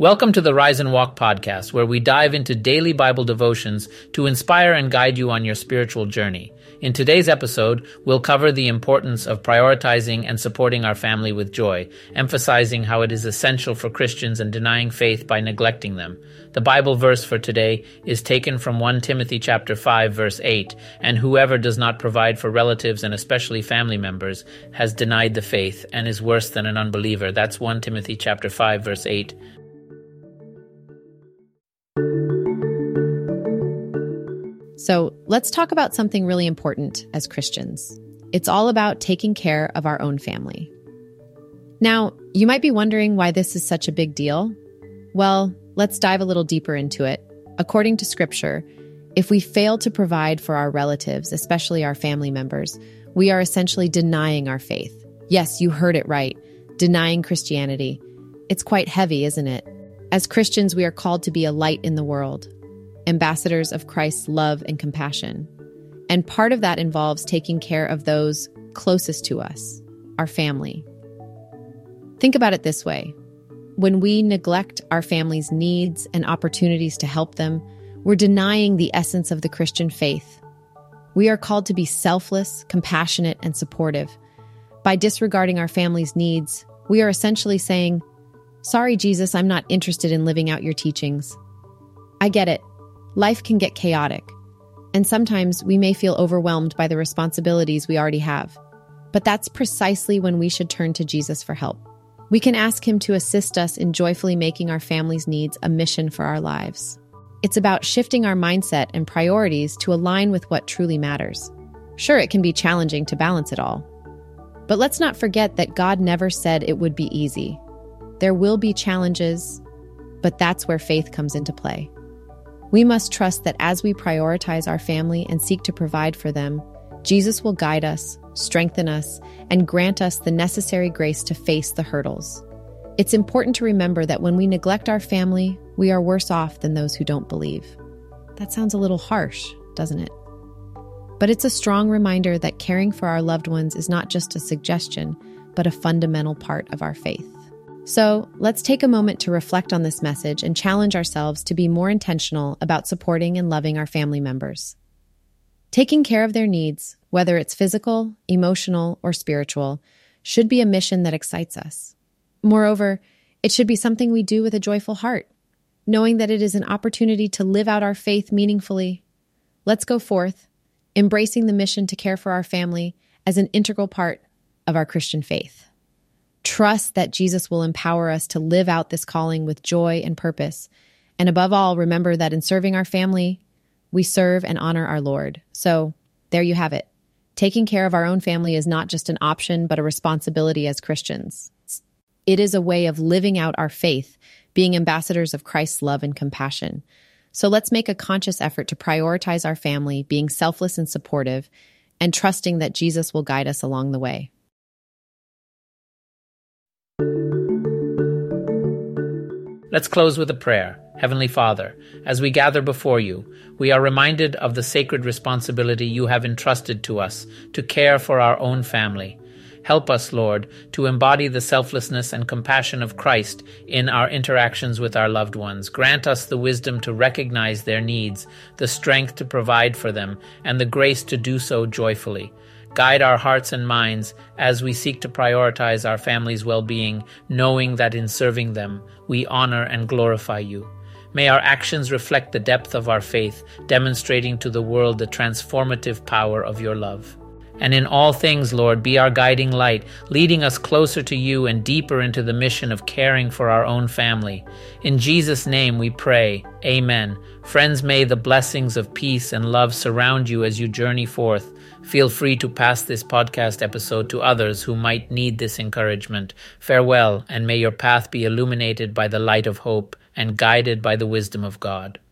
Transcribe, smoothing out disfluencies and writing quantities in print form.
Welcome to the Rise and Walk podcast, where we dive into daily Bible devotions to inspire and guide you on your spiritual journey. In today's episode, we'll cover the importance of prioritizing and supporting our family with joy, emphasizing how it is essential for Christians and denying faith by neglecting them. The Bible verse for today is taken from 1 Timothy chapter 5, verse 8, and whoever does not provide for relatives and especially family members has denied the faith and is worse than an unbeliever. That's 1 Timothy chapter 5, verse 8. So let's talk about something really important as Christians. It's all about taking care of our own family. Now, you might be wondering why this is such a big deal. Well, let's dive a little deeper into it. According to Scripture, if we fail to provide for our relatives, especially our family members, we are essentially denying our faith. Yes, you heard it right. Denying Christianity. It's quite heavy, isn't it? As Christians, we are called to be a light in the world, ambassadors of Christ's love and compassion. And part of that involves taking care of those closest to us, our family. Think about it this way. When we neglect our family's needs and opportunities to help them, we're denying the essence of the Christian faith. We are called to be selfless, compassionate, and supportive. By disregarding our family's needs, we are essentially saying, "Sorry, Jesus, I'm not interested in living out your teachings." I get it. Life can get chaotic, and sometimes we may feel overwhelmed by the responsibilities we already have. But that's precisely when we should turn to Jesus for help. We can ask him to assist us in joyfully making our family's needs a mission for our lives. It's about shifting our mindset and priorities to align with what truly matters. Sure, it can be challenging to balance it all. But let's not forget that God never said it would be easy. There will be challenges, but that's where faith comes into play. We must trust that as we prioritize our family and seek to provide for them, Jesus will guide us, strengthen us, and grant us the necessary grace to face the hurdles. It's important to remember that when we neglect our family, we are worse off than those who don't believe. That sounds a little harsh, doesn't it? But it's a strong reminder that caring for our loved ones is not just a suggestion, but a fundamental part of our faith. So let's take a moment to reflect on this message and challenge ourselves to be more intentional about supporting and loving our family members. Taking care of their needs, whether it's physical, emotional, or spiritual, should be a mission that excites us. Moreover, it should be something we do with a joyful heart, knowing that it is an opportunity to live out our faith meaningfully. Let's go forth, embracing the mission to care for our family as an integral part of our Christian faith. Trust that Jesus will empower us to live out this calling with joy and purpose. And above all, remember that in serving our family, we serve and honor our Lord. So there you have it. Taking care of our own family is not just an option, but a responsibility as Christians. It is a way of living out our faith, being ambassadors of Christ's love and compassion. So let's make a conscious effort to prioritize our family, being selfless and supportive, and trusting that Jesus will guide us along the way. Let's close with a prayer. Heavenly Father, as we gather before you, we are reminded of the sacred responsibility you have entrusted to us to care for our own family. Help us, Lord, to embody the selflessness and compassion of Christ in our interactions with our loved ones. Grant us the wisdom to recognize their needs, the strength to provide for them, and the grace to do so joyfully. Guide our hearts and minds as we seek to prioritize our family's well-being, knowing that in serving them, we honor and glorify you. May our actions reflect the depth of our faith, demonstrating to the world the transformative power of your love. And in all things, Lord, be our guiding light, leading us closer to you and deeper into the mission of caring for our own family. In Jesus' name we pray. Amen. Friends, may the blessings of peace and love surround you as you journey forth. Feel free to pass this podcast episode to others who might need this encouragement. Farewell, and may your path be illuminated by the light of hope and guided by the wisdom of God.